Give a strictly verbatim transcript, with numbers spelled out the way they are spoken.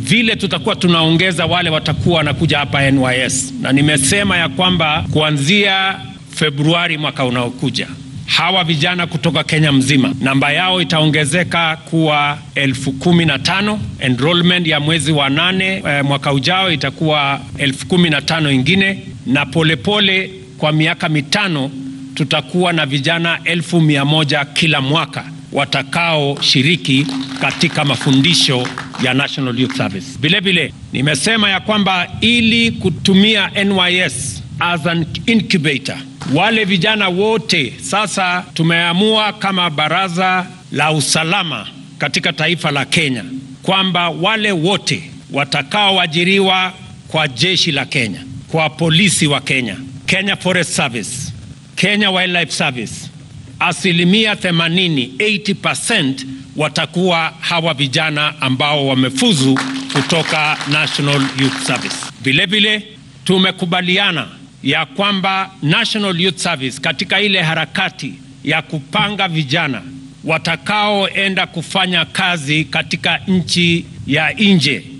vile tutakuwa tunaongeza wale watakuwa wanakuja hapa N Y S, na nimesema ya kwamba kuanzia Februari mwaka unaokuja hawa vijana kutoka Kenya mzima namba yao itaongezeka kuwa elfu kumi na tano. Enrollment ya mwezi wa nane eh, mwaka ujao itakuwa elfu kumi na tano ingine, na polepole pole, kwa miaka mitano tutakuwa na vijana elfu mia moja kila mwaka watakao shiriki katika mafundisho ya National Youth Service. Vile vile nimesema ya kwamba ili kutumia N Y S as an incubator, wale vijana wote sasa tumeamua kama baraza la usalama katika taifa la Kenya kwamba wale wote watakaoajiriwa kwa jeshi la Kenya, kwa polisi wa Kenya, Kenya Forest Service, Kenya Wildlife Service, asilimia themanini, eighty percent watakuwa hawa vijana ambao wamefuzu kutoka National Youth Service. Vile vile tumekubaliana ya kwamba National Youth Service katika ile harakati ya kupanga vijana watakaoenda kufanya kazi katika nchi ya nje